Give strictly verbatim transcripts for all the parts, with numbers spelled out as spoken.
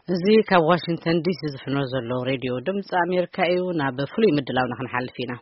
زي كواشنطن دي سي زفنو زلو راديو دمص امريكا ايو نا بفلي مدلاونا خنحلفينا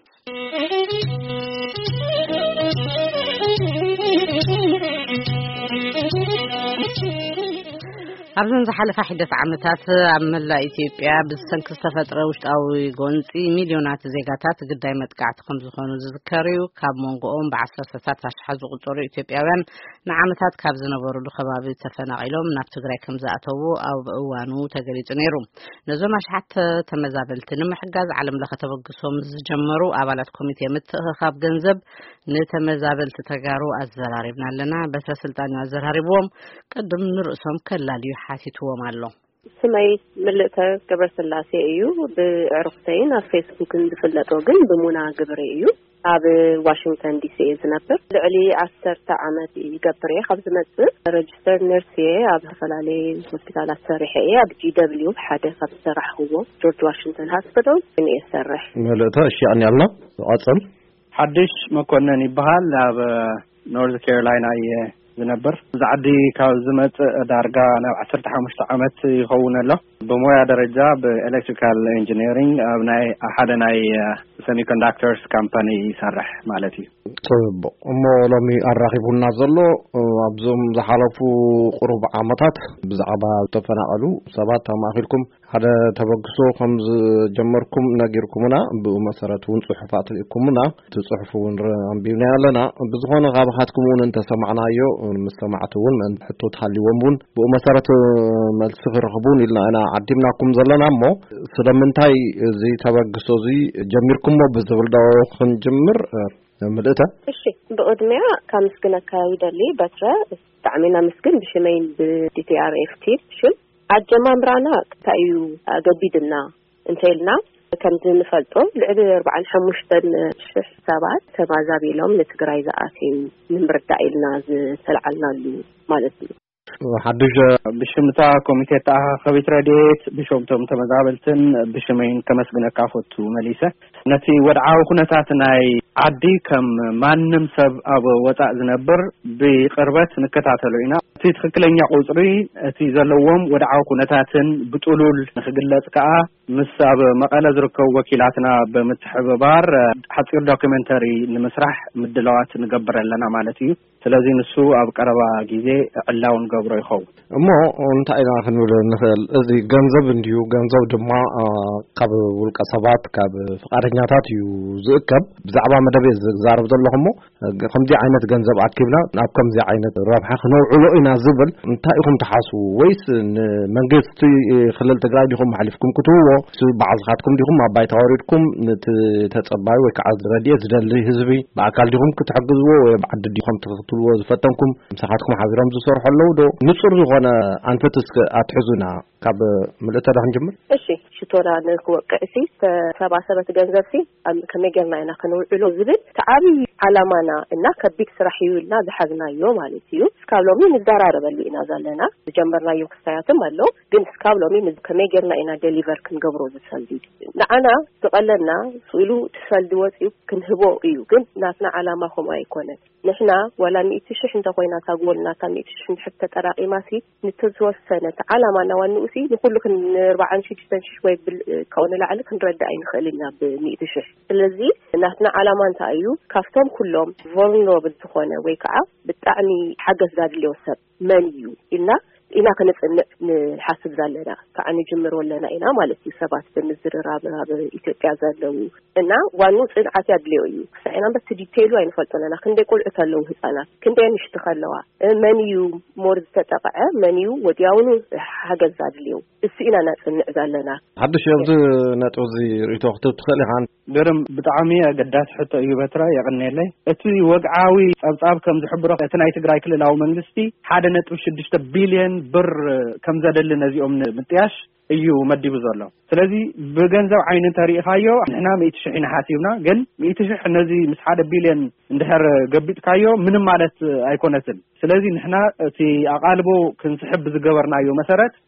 أرزن زحلف حدث عمتات عملا إثيوبيا بالسنك استفترة وشتاوي قونسي مليونات زيغاتات قداي متقعت خمس خونو زذكريو كاب مونغوهم بعصر ستات أشحاز وقطورو إثيوبياوان نعمتات كاب زنبورو لخبابي تفناقيلهم نابتقراي كمزاتوو أو بأوانو تقريت نيرو نزو مشحات تمزابلت نمحقاز عالم لختبقسهم زجمرو أبالات كوميتي متخاب جنزب نتمزابلت تقارو الزراريبنا لنا بس سلطاني الزراريبوهم قدم نرؤسهم كلاليو حاسيتو مالو سمي ملتا قبر سلاسي ايو بعرفتين على فيسبوك اندفلتو جن بمنا قبر ايو اب واشنطن دي سي زنبر لعلي عشرة عامات يقبري خبز مصر ريجستر نيرسي اب فلالي هوسبيتال السريحيه اب جي دبليو حدا خبز سرح هو جورج واشنطن هوسبيتال اني يسرح ملتا اشياء يلا اصل حدش مكونن يبحال اب نورث كارولاينا زنبر زعدي كاو زمت دارغا انا عشرة خمسة عامات يخون له بمويا درجه بالكتريكال انجينيرينج ابناي احد ناي سيمي كوندكتورز كامباني يسرح مالتي طيب امو لمي اراخيبونا زلو ابزوم زحالفو قرب عامات بزعبا تفناقلو سبات ماخيلكم هذا تبغسو خمس جمركم نغيركمنا بمسرتون صحفات لكمنا تصحفون انبينا لنا بزخون غابحاتكمون انت سمعنايو مستمعتون من حطو تحليومون بمسرت ملسفر رغبون إلا أنا عدمناكم زلنا مو سلمنتاي زي تبغسو زي جميركم بزبلدو خنجمر ملئتا እሺ በኦድሚያ ከምስግና ካይደሊ በትረ ታዕሚና ምስግን ብሽመይን በዲቲአርኤፍቲ ሽል አጀማምራና ታዩ ገቢድና እንተልና ከምዝ ንፈልጦ ልዕሊ أربعة وخمسين شح ሰባት ተማዛቢሎም ለትግራይ ዘአሲን ንምርዳኢልና ዝተልዓልናሉ ማለት ነው حدش بشمتا كوميتي تاع خبيت راديت بشومتهم تمزابلتن بشمين كمسجنا كافوتو مليسة نتي ودعاو كنتاتناي عدي كم مانم سب أبو وطع زنبر بقربت نكتاتلوينا تي تخكلين يقوصري تي زلوهم ودعاو كنتاتن بتقولول نخجلت كا مساب مقالة زركو وكيلاتنا بمتحب بار حتصير دوكيمنتري نمسرح مدلوات نقبر لنا مالتي سلازي نسو أب قربا جيزي علاون قبر يخو مو انت ايضا خنول نخل ازي غنزب انديو غنزب دما قب والقصبات قب فقارنياتات يو زكب بزعبا مدبي زارب دلهمو خمدي عينت غنزب اكبنا ناب كمزي عينت ربح خنوعلو انا زبل انت ايكم تحاسو ويس منغست خلال تግራይ ዲኹም حلفكم كتوو بعض خاتكم ديكم اباي تاوريدكم تتصباي وكعز رديه زدلي حزبي باكال ديكم كتحجزو بعد ديكم تقتلوا زفتنكم مساحاتكم حاضرهم زسرحلو دو نصر زغنا انفتس اتحزنا كاب ملتا ده نجمر እሺ ሽቶራ ንክወቀሲ ሰባ ሰባት ገንዘብሲ ከመገርና ኢና ከነውዕሎ ዝብል ተዓቢ ዓላማና እና ከቢክ ስራሕዩልና ዝሐዝናዮ ማለት እዩ ስካብሎሚ ንዛራረበሉ ኢና ዘለና ጀመርናዮ ክስታያትም አሎ ግን ስካብሎሚ ከመገርና ኢና ዴሊቨር ክንገብሮ ዝፈልዲ ንዓና ተቀለና ስኢሉ ትፈልዲ ወጽዩ ክንህቦ እዩ ግን ናትና ዓላማ ሆም አይኮነን ንሕና ወላ مئة شح እንተ ኮይና ታጎልና ታ مئة شح ንሕተ ተጠራቂማሲ ንተዝወሰነት ዓላማና ዋንኡሲ ንኩሉ ከን أربعة وستين شح ወይ ከሆነ ለዓለ ክንረዳ አይንኸልና ب100 شح ስለዚ ናትና ዓላማ እንታይ እዩ ካፍቶም ኩሎም vulnerable ዝኾነ ወይ ከዓ ብጣዕሚ ሓገዝ ዛድልዮ ሰብ መን እዩ ኢልና ኢና ከነጽንዕ ንሓስብ ዘለና ከዓኒ ጅምር ወለና ኢና ማለት እዩ ሰባት ብምዝርራብ ኣብ ኢትዮጵያ ዘለው እና ዋኑ ጽንዓት ያድልዮ እዩ ሳይና በስ ዲቴይሉ አይንፈልጠና ክንደይ ቆልዑ ተለው ህፃናት ክንደይ ንሽት ከለዋ መን እዩ ሞር ዝተጠቀዐ መን እዩ ወዲያውኑ ሓገዝ ዛድልዮ እሱ ኢና ነጽንዕ ዘለና حدش يبز نطوزي ريتوخت تخليحان درم بطعمي قداس حتى እዩ በትራ يقنيلي እቲ ወግዓዊ ጸብጻብ ከም ዝሕብሮ እቲ ናይ ትግራይ ክልላዊ መንግስቲ واحد فاصلة ستة ቢልዮን ብር ከም ዘደል ነዚኦም ምጥያሽ እዩ መዲቡ ዘሎ ስለዚ በገንዘብ ዓይን ታሪኻዮ ንሕና مئة شح ሓሲብና ግን مئة شح ነዚ ምስ واحد ቢልዮን እንድሕር ገቢጥካዮ ምንም ማለት ኣይኮነትን ስለዚ ንሕና እቲ ኣቃልቦ ክንስሕብ ዝገበርናዮ መሰረት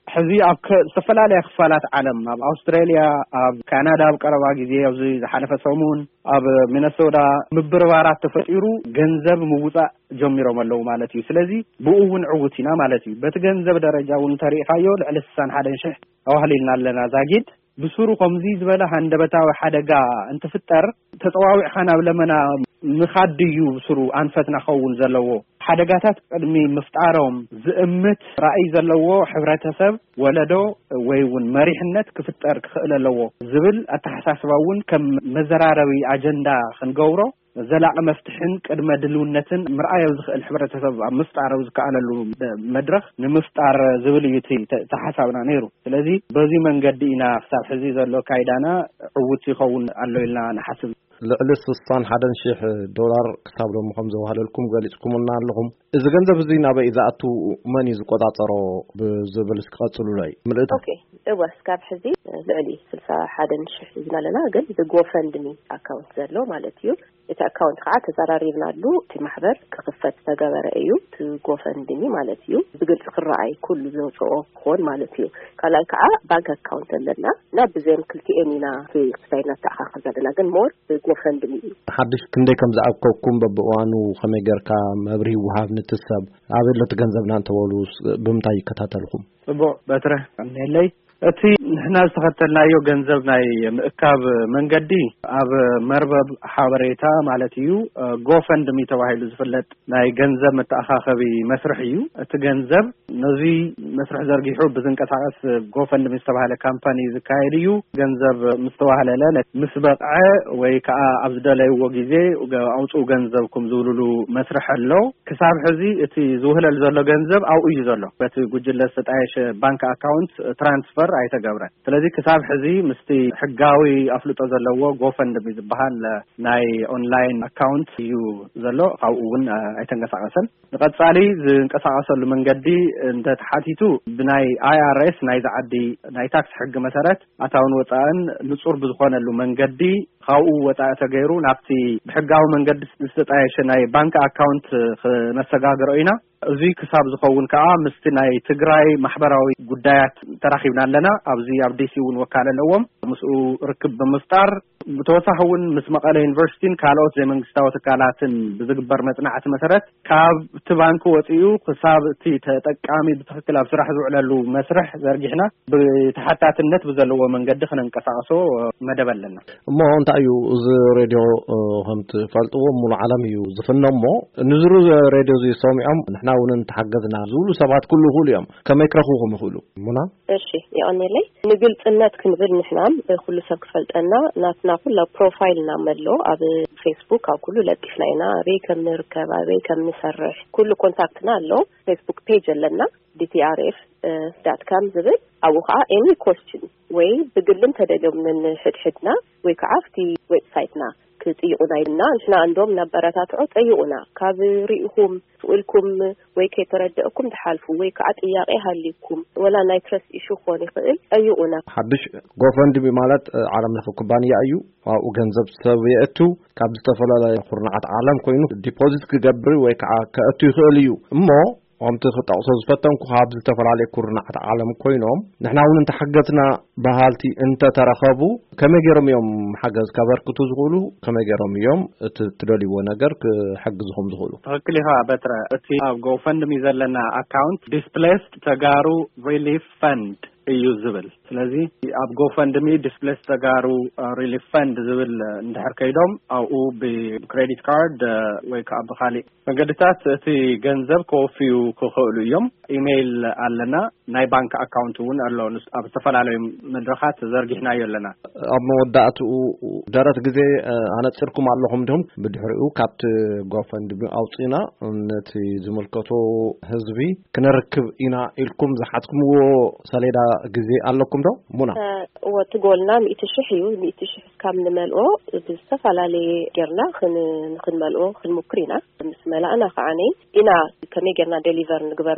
ሕዚ ኣብ ዝተፈላለዩ ክፋላት ዓለም ኣብ ኣውስትራልያ ኣብ ካናዳ ኣብ ቀረባ ግዜ ኣብዚ ዝሓለፈ ሰሙን ኣብ ሚነሶታ ምብርባራት ተፈጢሩ ገንዘብ ምውፃእ ጀሚሮም ኣለዉ ማለት እዩ ስለዚ ብኡውን ዕውቲና ማለት እዩ በቲ ገንዘብ ደረጃ እውን ተሪኻዮ ልዕሊ ስሳን ሓደ ሽሕ ኣዋህሊልና ኣለና ዛጊድ ብሱሩ ከምዚ ዝበለ ሃንደበታዊ ሓደጋ እንትፍጠር ተፀዋዊዕኻ ናብ ለመና ምኻድዩ ብሱሩ ኣንፈትና ኸውን ዘለዎ ሓደጋታት ቅድሚ ምፍጣሮም ዝእምት ራእይ ዘለዎ ሕብረተሰብ ወለዶ ወይ እውን መሪሕነት ክፍጠር ክኽእል ኣለዎ ዝብል ኣተሓሳስባ እውን ከም መዘራረቢ ኣጀንዳ ክንገብሮ ዘላቕ መፍትሕን ቅድመ ድልውነትን ምርኣዮ ዝኽእል ሕብረተሰብ ኣብ ምፍጣር ዝከኣለሉ መድረኽ ንምፍጣር ዝብል እዩ ተሓሳብና ነይሩ ስለዚ በዚ መንገዲ ኢና ክሳብ ሕዚ ዘሎ ካይዳና ዕውት ይኸውን ኣሎ ኢልና ንሓስብ ልዕሊ ስሳን ሓደን ሽሕ ዶላር ክሳብ ሎሚ ከም ዘዋህለልኩም ገሊጽኩምና ኣለኹም እዚ ገንዘብ እዚ ናበይ ዝኣቱ መን እዩ ዝቆጻጸሮ ብዝብል ክቐጽሉለይ ምልእታ ኦኬ እወስ ካብ ሕዚ ልዕሊ ስልሳ ሓደን ሽሕ ዝናለና ግን ብጎፈንድሚ ኣካውንት ዘሎ ማለት እዩ እቲ ኣካውንት ከዓ ተዘራሪብናሉ እቲ ማሕበር ክኽፈት ተገበረ እዩ እቲ ጎፈንድሚ ማለት እዩ ብግልጽ ክረኣይ ኩሉ ዘውፅኦ ክኾን ማለት እዩ ካልኣይ ከዓ ባንክ ኣካውንት ኣለና እና ብዘን ክልቲኤን ኢና ክስታይና ተኣኻኽብ ዘለና ግን ሞር ጎፈንድሚ እዩ ሓድሽ ክንደይ ከም ዝኣከብኩም በብእዋኑ ከመይ ጌርካ መብርሂ ውሃብ ንትሰብ ኣበለት ገንዘብና እንተበሉ ብምንታይ ይከታተልኩም ጽቡቕ በትረ እኔለይ እቲ ንሕና ዝተኸተልናዮ ገንዘብ ናይ ምእካብ መንገዲ ኣብ መርበብ ሓበሬታ ማለት እዩ ጎፈንድሚ ተባሂሉ ዝፍለጥ ናይ ገንዘብ መተኣኻኸቢ መስርሕ እዩ እቲ ገንዘብ ነዚ መስርሕ ዘርጊሑ ብዝንቀሳቐስ ጎፈንድሚ ዝተባሃለ ካምፓኒ ዝካየድ እዩ ገንዘብ ምስ ተዋህለለ ምስ በቕዐ ወይ ከዓ ኣብ ዝደለይዎ ግዜ ኣውፅኡ ገንዘብኩም ዝብልሉ መስርሕ ኣሎ ክሳብ ሕዚ እቲ ዝውህለል ዘሎ ገንዘብ ኣብኡ እዩ ዘሎ በቲ ጉጅለ ዝተጣየሸ ባንክ ኣካውንት ትራንስፈር ኣይተገብረን ስለዚ ክሳብ ሕዚ ምስቲ ሕጋዊ ኣፍልጦ ዘለዎ ጎፈንድሚ ዝበሃል ናይ ኦንላይን ኣካውንት እዩ ዘሎ ካብኡ እውን ኣይተንቀሳቐሰን ንቐጻሊ ዝንቀሳቐሰሉ መንገዲ እንተተሓቲቱ ብናይ ኣይ ኣር ኤስ ናይ ዝዓዲ ናይ ታክስ ሕጊ መሰረት ኣታውን ወፃእን ንጹር ብዝኾነሉ መንገዲ ካብኡ ወፃኢ ተገይሩ ናብቲ ብሕጋዊ መንገዲ ዝተጣየሸ ናይ ባንክ ኣካውንት ክነሰጋግሮ ኢና እዚ ክሳብ ዝኸውን ከዓ ምስቲ ናይ ትግራይ ማሕበራዊ ጉዳያት ተራኺብና ኣለና ኣብዚ ኣብ ዲሲ እውን ወካል ኣለዎም ምስኡ ርክብ ብምፍጣር ብተወሳኺ እውን ምስ መቐለ ዩኒቨርሲቲን ካልኦት ዘይመንግስታዊ ትካላትን ብዝግበር መጽናዕቲ መሰረት ካብቲ ባንኪ ወፂኡ ክሳብ እቲ ተጠቃሚ ብትክክል ኣብ ስራሕ ዝውዕለሉ መስርሕ ዘርጊሕና ብተሓታትነት ብዘለዎ መንገዲ ክነንቀሳቐሶ መደብ ኣለና እሞ እንታይ እዩ እዚ ሬድዮ ከም ትፈልጥዎ ሙሉ ዓለም እዩ ዝፍኖ እሞ ንዝሩ ሬድዮ እዚ ሰሚዖም ንሕና እውን እንተሓገዝና ዝብሉ ሰባት ኩሉ ይኽእሉ እዮም ከመይ ክረኽቡኩም ይኽእሉ ሙና እሺ ይቕኒለይ ንግልጽነት ክንብል ንሕናም ኩሉ ሰብ ክፈልጠና ናትና ኩሉ ፕሮፋይልና መሎ ኣብ ፌስቡክ ኣብ ኩሉ ለጢፍና ኢና ኣበይ ከም ንርከብ ኣበይ ከም ንሰርሕ ኩሉ ኮንታክትና ኣሎ ፌስቡክ ፔጅ ኣለና ዲ ቲ ኣር ኤፍ ዳት ካም ዝብል ኣብኡ ከዓ ኤኒ ኮስችን ወይ ብግልን ተደልዮም ንሕድሕድና ወይ ከዓ ኣብቲ ዌብሳይትና ክጥይቁና ኢልና ንሕና እንዶም ነበረታትዖ ጠይቁና ካብ ሪኢኹም ስኡልኩም ወይ ከይተረድእኩም ተሓልፉ ወይ ከዓ ጥያቄ ሃሊኩም ወላ ናይ ትረስት ኢሹ ክኾን ይኽእል ጠይቁና ሓድሽ ጎፈንድሚ ማለት ዓለም ለኸ ኩባንያ እዩ ኣብኡ ገንዘብ ሰብ የእቱ ካብ ዝተፈላለዩ ኩርናዓት ዓለም ኮይኑ ዲፖዚት ክገብር ወይ ከዓ ከእቱ ይኽእል እዩ እሞ ወምቲ ክጠቕሶ ዝፈተንኩ ካብ ዝተፈላለዩ ኩርናዓት ዓለም ኮይኖም ንሕና እውን እንተሓገዝና ባህልቲ እንተተረኸቡ ከመይ ገይሮም እዮም ሓገዝ ከበርክቱ ዝኽእሉ ከመይ ገይሮም እዮም እቲ ትደልይዎ ነገር ክሕግዝኹም ዝኽእሉ ትክክል ኢኻ በትረ እቲ ኣብ ጎፈንድሚ ዘለና ኣካውንት ዲስፕሌስድ ተጋሩ ሪሊፍ ፈንድ እዩ ዝብል ስለዚ ኣብ ጎፈንድሚ ዲስፕሌስ ተጋሩ ሪሊፍ ፈንድ ዝብል እንድሕር ከይዶም ኣብኡ ብክሬዲት ካርድ ወይ ከዓ ብኻሊእ መንገድታት እቲ ገንዘብ ከወፍዩ ክኽእሉ እዮም ኢሜይል ኣለና ናይ ባንክ ኣካውንት እውን ኣሎ ኣብ ዝተፈላለዩ መድረኻት ዘርጊሕናዮ ኣለና ኣብ መወዳእትኡ ደረት ግዜ ኣነፅርኩም ኣለኹም ድኹም ብድሕሪኡ ካብቲ ጎፈንድሚ ኣውፂና ነቲ ዝምልከቶ ህዝቢ ክንርክብ ኢና ኢልኩም ዝሓትኩምዎ ሰሌዳ ግዜ ኣለኩም ዶ ሙና ወቲ ጎልና ሚእቲ ሽሕ እዩ ሚእቲ ሽሕ ካብ ንመልኦ ብዝተፈላለየ ጌርና ክንመልኦ ክንሙክር ኢና ምስ መላእና ከዓኒ ኢና ከመይ ጌርና ዴሊቨር ንግበሮ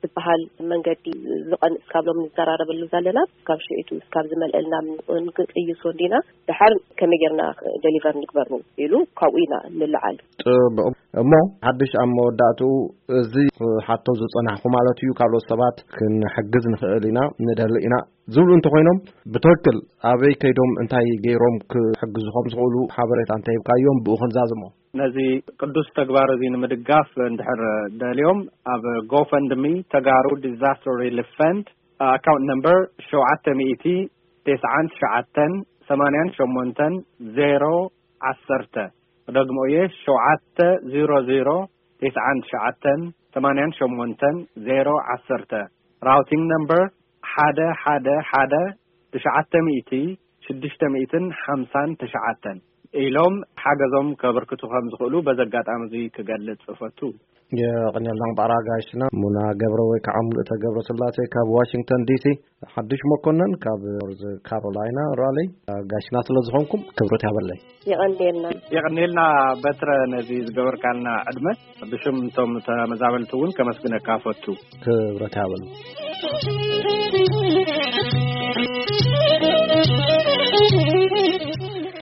ዝበሃል መንገዲ ዝቐንስ ካብሎም ንዘራረበሉ ዘለና ካብ ሽዒቱ ካብ ዝመልአልና ንቅይሶ ዲና ድሓር ከመይ ጌርና ዴሊቨር ንግበር ነው ኢሉ ካብኡ ኢና ንልዓል እሞ ሓድሽ ኣብ መወዳእቱ እዚ ሓቶ ዝጸናሕኩ ማለት እዩ ካልኦት ሰባት ክንሕግዝ ንኽእል ኢና ንደሊ ኢና ዝብሉ እንተኮይኖም ብትክክል ኣበይ ከይዶም እንታይ ገይሮም ክሕግዙኹም ዝኽእሉ ሓበሬታ እንተይብካዮም ብኡ ክንዛዝሞ ነዚ ቅዱስ ተግባር እዚ ንምድጋፍ እንድሕር ደልዮም ኣብ GoFundMe ተጋሩ disaster relief fund account number ሸውዓተ ሚእቲ ትስዓን ትሽዓተን ሰማንያን ሸሞንተን ዜሮ ዓሰርተ ደግሞ እየ ሸውዓተ ዜሮ ዜሮ ትስዓን ትሽዓተን ሰማንያን ሸሞንተን ዜሮ ዓሰርተ routing number ሓደ ሓደ ሓደ ትሽዓተ ሚእቲ ሽዱሽተ ሚእትን ሓምሳን ትሽዓተን ኢሎም ሓገዞም ከበርክቱ ከም ዝኽእሉ በዘጋጣሚ እዚ ክገልጽ ፈቱ የቀኛላን ባራጋሽና ሙና ገብረ ወይ ከዓሙል ተገብረ ስላሴ ካብ ዋሽንግተን ዲሲ ሓድሽ መኮንን ካብ ካሮላይና ራሊ ጋሽና ስለዝኾንኩም ክብረት ያበለይ ይቀንዴልና ይቀንዴልና በትረ ነዚ ዝገበርካልና ዕድመ ብሽም ቶም ተመዛበልቱን ከመስግነካ ፈቱ ክብረት ያበለይ